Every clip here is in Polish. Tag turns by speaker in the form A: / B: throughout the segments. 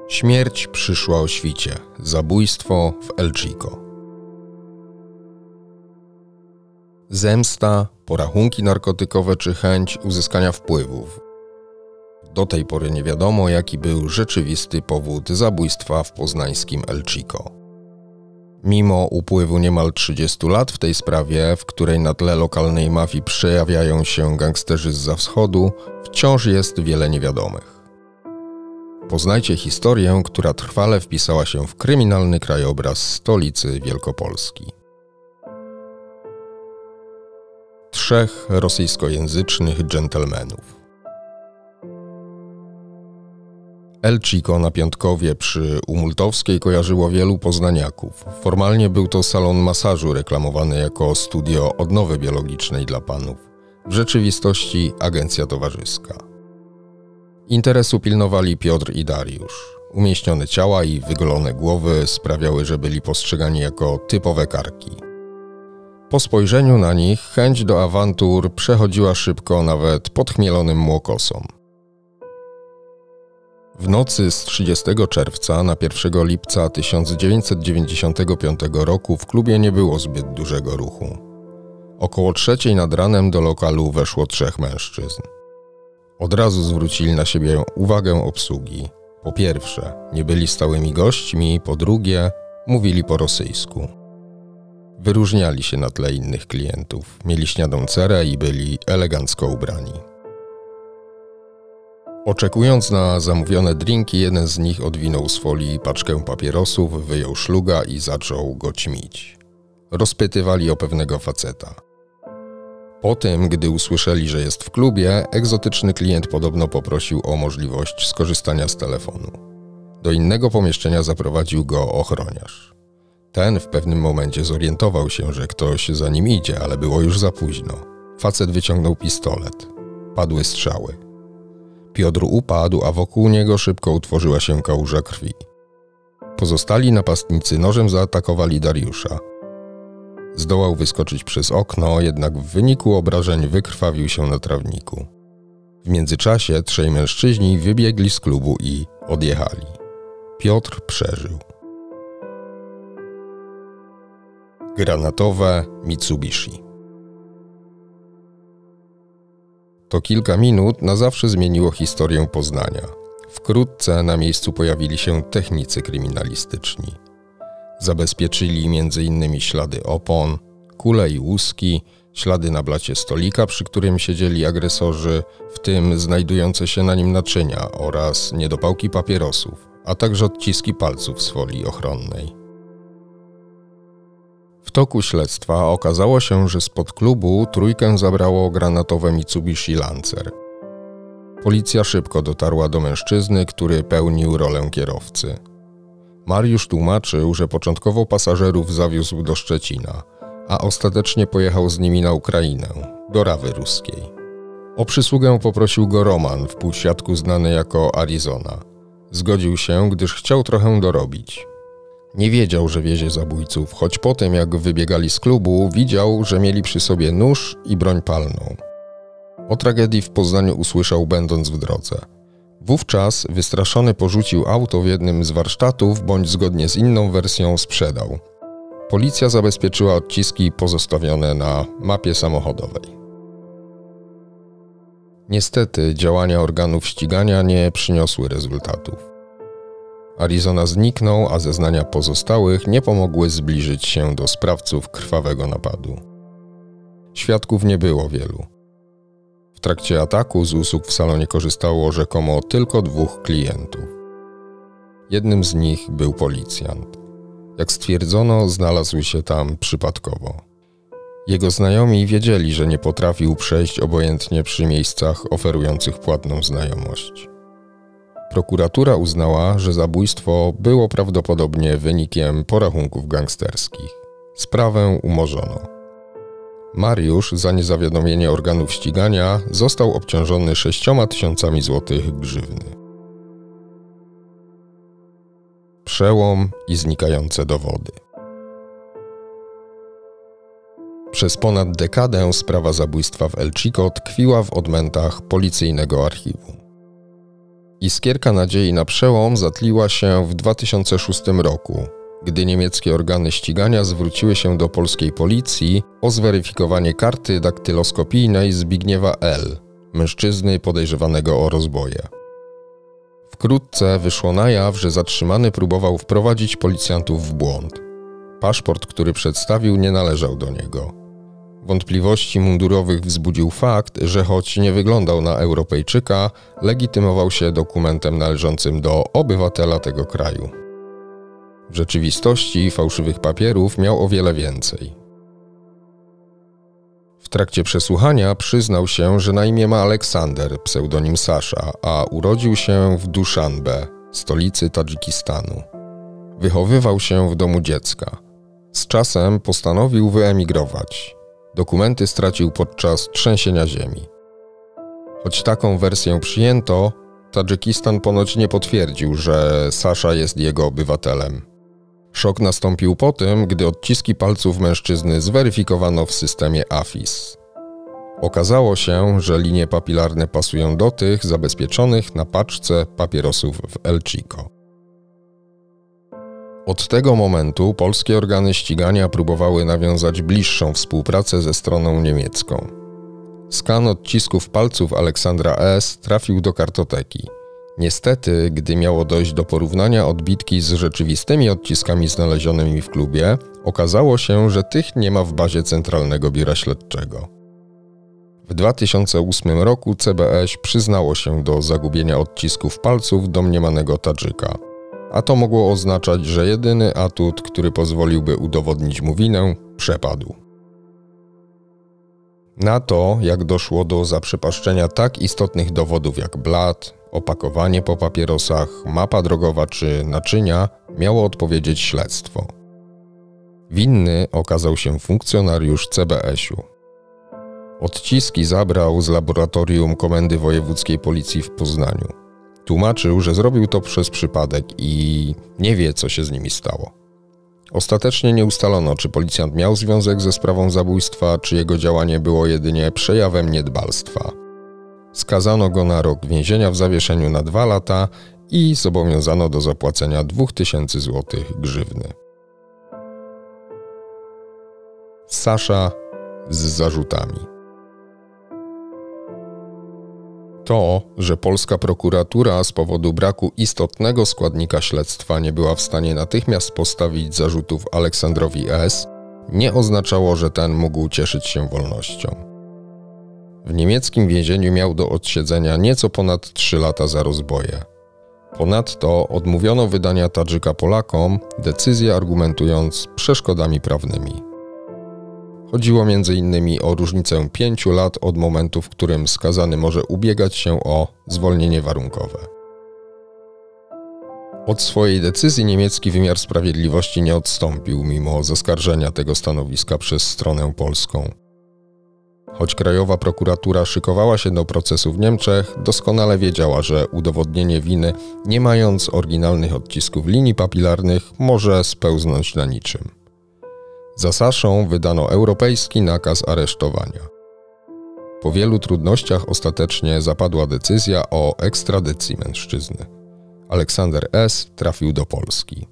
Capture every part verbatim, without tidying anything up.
A: Śmierć przyszła o świcie. Zabójstwo w El Chico. Zemsta, porachunki narkotykowe czy chęć uzyskania wpływów. Do tej pory nie wiadomo, jaki był rzeczywisty powód zabójstwa w poznańskim El Chico. Mimo upływu niemal trzydziestu lat w tej sprawie, w której na tle lokalnej mafii przejawiają się gangsterzy zza wschodu, wciąż jest wiele niewiadomych. Poznajcie historię, która trwale wpisała się w kryminalny krajobraz stolicy Wielkopolski. Trzech rosyjskojęzycznych dżentelmenów. El Chico na Piątkowie przy Umultowskiej kojarzyło wielu poznaniaków. Formalnie był to salon masażu reklamowany jako studio odnowy biologicznej dla panów. W rzeczywistości agencja towarzyska. Interesu pilnowali Piotr i Dariusz. Umieśnione ciała i wygolone głowy sprawiały, że byli postrzegani jako typowe karki. Po spojrzeniu na nich chęć do awantur przechodziła szybko nawet podchmielonym młokosom. W nocy z trzydziestego czerwca na pierwszego lipca tysiąc dziewięćset dziewięćdziesiątego piątego roku w klubie nie było zbyt dużego ruchu. Około trzeciej nad ranem do lokalu weszło trzech mężczyzn. Od razu zwrócili na siebie uwagę obsługi. Po pierwsze, nie byli stałymi gośćmi, po drugie, mówili po rosyjsku. Wyróżniali się na tle innych klientów, mieli śniadą cerę i byli elegancko ubrani. Oczekując na zamówione drinki, jeden z nich odwinął z folii paczkę papierosów, wyjął szluga i zaczął go ćmić. Rozpytywali o pewnego faceta. Po tym, gdy usłyszeli, że jest w klubie, egzotyczny klient podobno poprosił o możliwość skorzystania z telefonu. Do innego pomieszczenia zaprowadził go ochroniarz. Ten w pewnym momencie zorientował się, że ktoś za nim idzie, ale było już za późno. Facet wyciągnął pistolet. Padły strzały. Piotr upadł, a wokół niego szybko utworzyła się kałuża krwi. Pozostali napastnicy nożem zaatakowali Dariusza. Zdołał wyskoczyć przez okno, jednak w wyniku obrażeń wykrwawił się na trawniku. W międzyczasie trzej mężczyźni wybiegli z klubu i odjechali. Piotr przeżył. Granatowe Mitsubishi. To kilka minut na zawsze zmieniło historię Poznania. Wkrótce na miejscu pojawili się technicy kryminalistyczni. Zabezpieczyli między innymi ślady opon, kule i łuski, ślady na blacie stolika, przy którym siedzieli agresorzy, w tym znajdujące się na nim naczynia oraz niedopałki papierosów, a także odciski palców z folii ochronnej. W toku śledztwa okazało się, że spod klubu trójkę zabrało granatowe Mitsubishi Lancer. Policja szybko dotarła do mężczyzny, który pełnił rolę kierowcy. Mariusz tłumaczył, że początkowo pasażerów zawiózł do Szczecina, a ostatecznie pojechał z nimi na Ukrainę, do Rawy Ruskiej. O przysługę poprosił go Roman, w półświadku znany jako Arizona. Zgodził się, gdyż chciał trochę dorobić. Nie wiedział, że wiezie zabójców, choć po tym, jak wybiegali z klubu, widział, że mieli przy sobie nóż i broń palną. O tragedii w Poznaniu usłyszał, będąc w drodze. Wówczas wystraszony porzucił auto w jednym z warsztatów, bądź zgodnie z inną wersją sprzedał. Policja zabezpieczyła odciski pozostawione na mapie samochodowej. Niestety działania organów ścigania nie przyniosły rezultatów. Arizona zniknął, a zeznania pozostałych nie pomogły zbliżyć się do sprawców krwawego napadu. Świadków nie było wielu. W trakcie ataku z usług w salonie korzystało rzekomo tylko dwóch klientów. Jednym z nich był policjant. Jak stwierdzono, znalazł się tam przypadkowo. Jego znajomi wiedzieli, że nie potrafił przejść obojętnie przy miejscach oferujących płatną znajomość. Prokuratura uznała, że zabójstwo było prawdopodobnie wynikiem porachunków gangsterskich. Sprawę umorzono. Mariusz za niezawiadomienie organów ścigania został obciążony sześcioma tysiącami złotych grzywny. Przełom i znikające dowody. Przez ponad dekadę sprawa zabójstwa w El Chico tkwiła w odmętach policyjnego archiwum. Iskierka nadziei na przełom zatliła się w dwa tysiące szóstym roku, gdy niemieckie organy ścigania zwróciły się do polskiej policji o zweryfikowanie karty daktyloskopijnej Zbigniewa L., mężczyzny podejrzewanego o rozboje. Wkrótce wyszło na jaw, że zatrzymany próbował wprowadzić policjantów w błąd. Paszport, który przedstawił, nie należał do niego. Wątpliwości mundurowych wzbudził fakt, że choć nie wyglądał na Europejczyka, legitymował się dokumentem należącym do obywatela tego kraju. W rzeczywistości fałszywych papierów miał o wiele więcej. W trakcie przesłuchania przyznał się, że na imię ma Aleksander, pseudonim Sasza, a urodził się w Duszanbe, stolicy Tadżykistanu. Wychowywał się w domu dziecka. Z czasem postanowił wyemigrować. Dokumenty stracił podczas trzęsienia ziemi. Choć taką wersję przyjęto, Tadżykistan ponoć nie potwierdził, że Sasza jest jego obywatelem. Szok nastąpił po tym, gdy odciski palców mężczyzny zweryfikowano w systemie A F I S. Okazało się, że linie papilarne pasują do tych zabezpieczonych na paczce papierosów w El Chico. Od tego momentu polskie organy ścigania próbowały nawiązać bliższą współpracę ze stroną niemiecką. Skan odcisków palców Aleksandra S. trafił do kartoteki. Niestety, gdy miało dojść do porównania odbitki z rzeczywistymi odciskami znalezionymi w klubie, okazało się, że tych nie ma w bazie Centralnego Biura Śledczego. W dwa tysiące ósmym roku C B S przyznało się do zagubienia odcisków palców domniemanego Tadżyka. A to mogło oznaczać, że jedyny atut, który pozwoliłby udowodnić mu winę, przepadł. Na to, jak doszło do zaprzepaszczenia tak istotnych dowodów jak blat, opakowanie po papierosach, mapa drogowa czy naczynia, miało odpowiedzieć śledztwo. Winny okazał się funkcjonariusz C B S-u. Odciski zabrał z laboratorium Komendy Wojewódzkiej Policji w Poznaniu. Tłumaczył, że zrobił to przez przypadek i nie wie, co się z nimi stało. Ostatecznie nie ustalono, czy policjant miał związek ze sprawą zabójstwa, czy jego działanie było jedynie przejawem niedbalstwa. Skazano go na rok więzienia w zawieszeniu na dwa lata i zobowiązano do zapłacenia dwóch tysięcy złotych grzywny. Sasza z zarzutami. To, że polska prokuratura z powodu braku istotnego składnika śledztwa nie była w stanie natychmiast postawić zarzutów Aleksandrowi S., nie oznaczało, że ten mógł cieszyć się wolnością. W niemieckim więzieniu miał do odsiedzenia nieco ponad trzy lata za rozboje. Ponadto odmówiono wydania Tadżyka Polakom, decyzję argumentując przeszkodami prawnymi. Chodziło między innymi o różnicę pięciu lat od momentu, w którym skazany może ubiegać się o zwolnienie warunkowe. Od swojej decyzji niemiecki wymiar sprawiedliwości nie odstąpił, mimo zaskarżenia tego stanowiska przez stronę polską. Choć krajowa prokuratura szykowała się do procesu w Niemczech, doskonale wiedziała, że udowodnienie winy, nie mając oryginalnych odcisków linii papilarnych, może spełznąć na niczym. Za Saszą wydano europejski nakaz aresztowania. Po wielu trudnościach ostatecznie zapadła decyzja o ekstradycji mężczyzny. Aleksander S. trafił do Polski.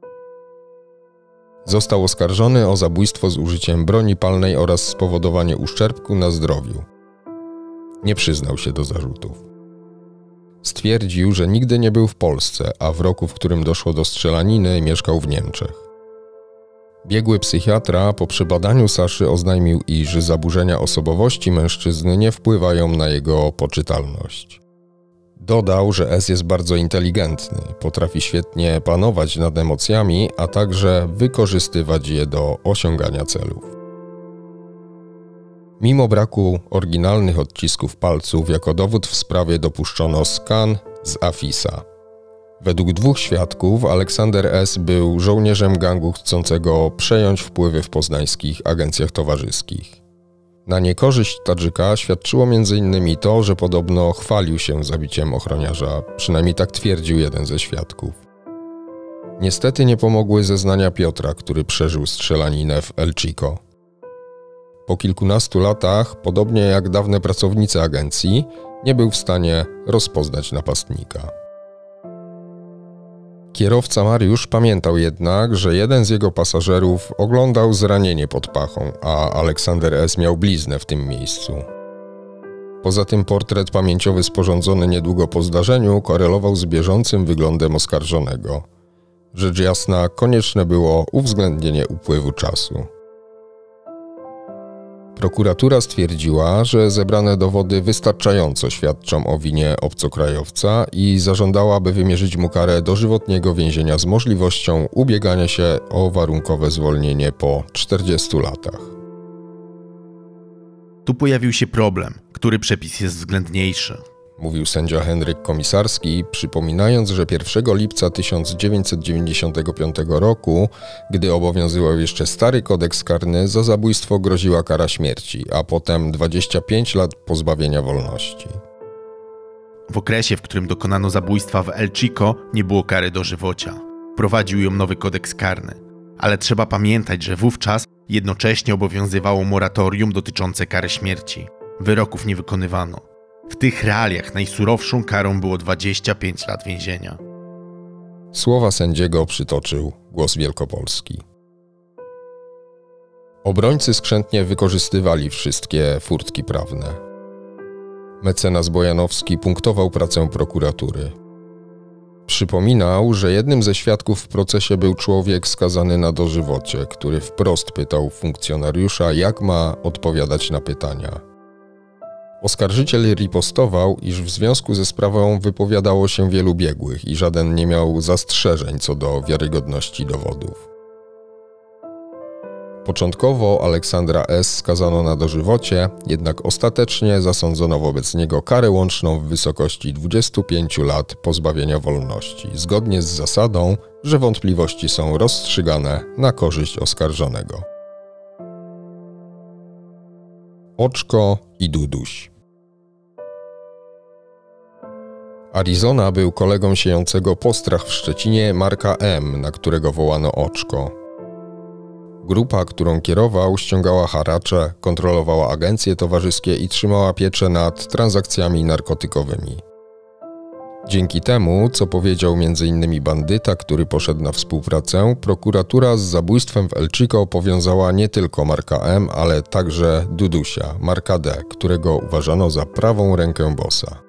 A: Został oskarżony o zabójstwo z użyciem broni palnej oraz spowodowanie uszczerbku na zdrowiu. Nie przyznał się do zarzutów. Stwierdził, że nigdy nie był w Polsce, a w roku, w którym doszło do strzelaniny, mieszkał w Niemczech. Biegły psychiatra po przebadaniu Saszy oznajmił, iż zaburzenia osobowości mężczyzny nie wpływają na jego poczytalność. Dodał, że S jest bardzo inteligentny, potrafi świetnie panować nad emocjami, a także wykorzystywać je do osiągania celów. Mimo braku oryginalnych odcisków palców, jako dowód w sprawie dopuszczono skan z A F I S-a. Według dwóch świadków Aleksander S. był żołnierzem gangu chcącego przejąć wpływy w poznańskich agencjach towarzyskich. Na niekorzyść Tadżyka świadczyło między innymi to, że podobno chwalił się zabiciem ochroniarza, przynajmniej tak twierdził jeden ze świadków. Niestety nie pomogły zeznania Piotra, który przeżył strzelaninę w El Chico. Po kilkunastu latach, podobnie jak dawne pracownice agencji, nie był w stanie rozpoznać napastnika. Kierowca Mariusz pamiętał jednak, że jeden z jego pasażerów oglądał zranienie pod pachą, a Aleksander S. miał bliznę w tym miejscu. Poza tym portret pamięciowy sporządzony niedługo po zdarzeniu korelował z bieżącym wyglądem oskarżonego. Rzecz jasna, konieczne było uwzględnienie upływu czasu. Prokuratura stwierdziła, że zebrane dowody wystarczająco świadczą o winie obcokrajowca i zażądała, by wymierzyć mu karę dożywotniego więzienia z możliwością ubiegania się o warunkowe zwolnienie po czterdziestu latach.
B: Tu pojawił się problem, który przepis jest względniejszy.
A: Mówił sędzia Henryk Komisarski, przypominając, że pierwszego lipca tysiąc dziewięćset dziewięćdziesiątego piątego roku, gdy obowiązywał jeszcze stary kodeks karny, za zabójstwo groziła kara śmierci, a potem dwadzieścia pięć lat pozbawienia wolności.
B: W okresie, w którym dokonano zabójstwa w El Chico, nie było kary dożywocia. Wprowadził ją nowy kodeks karny. Ale trzeba pamiętać, że wówczas jednocześnie obowiązywało moratorium dotyczące kary śmierci. Wyroków nie wykonywano. W tych realiach najsurowszą karą było dwadzieścia pięć lat więzienia.
A: Słowa sędziego przytoczył Głos Wielkopolski. Obrońcy skrzętnie wykorzystywali wszystkie furtki prawne. Mecenas Bojanowski punktował pracę prokuratury. Przypominał, że jednym ze świadków w procesie był człowiek skazany na dożywocie, który wprost pytał funkcjonariusza, jak ma odpowiadać na pytania. Oskarżyciel ripostował, iż w związku ze sprawą wypowiadało się wielu biegłych i żaden nie miał zastrzeżeń co do wiarygodności dowodów. Początkowo Aleksandra S. skazano na dożywocie, jednak ostatecznie zasądzono wobec niego karę łączną w wysokości dwudziestu pięciu lat pozbawienia wolności, zgodnie z zasadą, że wątpliwości są rozstrzygane na korzyść oskarżonego. Oczko i Duduś. Arizona był kolegą siejącego postrach w Szczecinie Marka M., na którego wołano Oczko. Grupa, którą kierował, ściągała haracze, kontrolowała agencje towarzyskie i trzymała pieczę nad transakcjami narkotykowymi. Dzięki temu, co powiedział między innymi bandyta, który poszedł na współpracę, prokuratura z zabójstwem w El Chico powiązała nie tylko Marka M., ale także Dudusia, Marka D., którego uważano za prawą rękę bossa.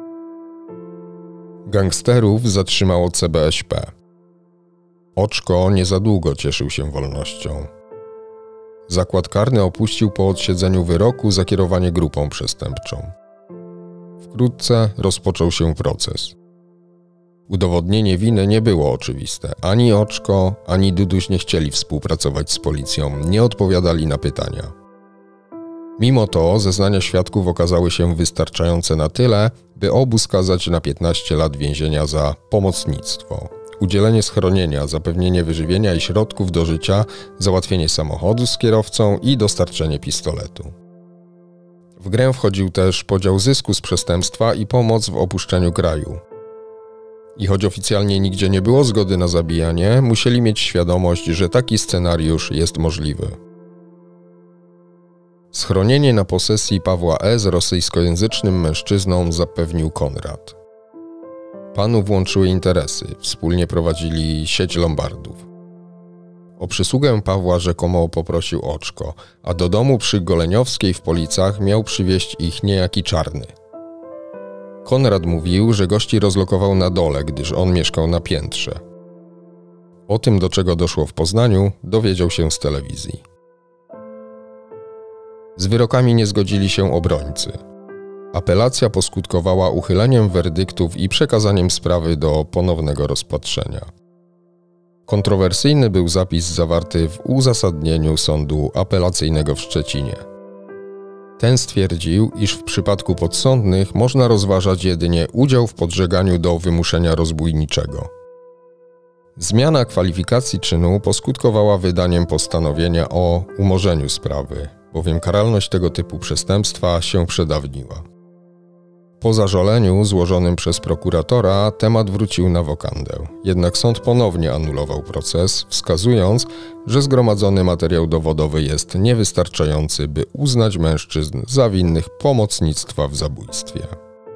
A: Gangsterów zatrzymało C B Ś P. Oczko nie za długo cieszył się wolnością. Zakład karny opuścił po odsiedzeniu wyroku za kierowanie grupą przestępczą. Wkrótce rozpoczął się proces. Udowodnienie winy nie było oczywiste. Ani Oczko, ani Duduś nie chcieli współpracować z policją, nie odpowiadali na pytania. Mimo to zeznania świadków okazały się wystarczające na tyle, by obu skazać na piętnaście lat więzienia za pomocnictwo, udzielenie schronienia, zapewnienie wyżywienia i środków do życia, załatwienie samochodu z kierowcą i dostarczenie pistoletu. W grę wchodził też podział zysku z przestępstwa i pomoc w opuszczeniu kraju. I choć oficjalnie nigdzie nie było zgody na zabijanie, musieli mieć świadomość, że taki scenariusz jest możliwy. Schronienie na posesji Pawła E. z rosyjskojęzycznym mężczyzną zapewnił Konrad. Panów łączyły interesy, wspólnie prowadzili sieć lombardów. O przysługę Pawła rzekomo poprosił Oczko, a do domu przy Goleniowskiej w Policach miał przywieźć ich niejaki Czarny. Konrad mówił, że gości rozlokował na dole, gdyż on mieszkał na piętrze. O tym, do czego doszło w Poznaniu, dowiedział się z telewizji. Z wyrokami nie zgodzili się obrońcy. Apelacja poskutkowała uchyleniem werdyktów i przekazaniem sprawy do ponownego rozpatrzenia. Kontrowersyjny był zapis zawarty w uzasadnieniu sądu apelacyjnego w Szczecinie. Ten stwierdził, iż w przypadku podsądnych można rozważać jedynie udział w podżeganiu do wymuszenia rozbójniczego. Zmiana kwalifikacji czynu poskutkowała wydaniem postanowienia o umorzeniu sprawy, bowiem karalność tego typu przestępstwa się przedawniła. Po zażaleniu złożonym przez prokuratora temat wrócił na wokandę, jednak sąd ponownie anulował proces, wskazując, że zgromadzony materiał dowodowy jest niewystarczający, by uznać mężczyzn za winnych pomocnictwa w zabójstwie.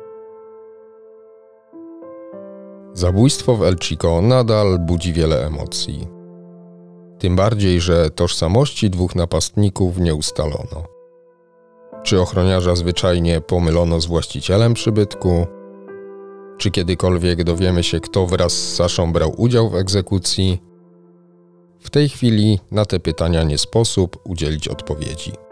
A: Zabójstwo w El Chico nadal budzi wiele emocji. Tym bardziej, że tożsamości dwóch napastników nie ustalono. Czy ochroniarza zwyczajnie pomylono z właścicielem przybytku? Czy kiedykolwiek dowiemy się, kto wraz z Saszą brał udział w egzekucji? W tej chwili na te pytania nie sposób udzielić odpowiedzi.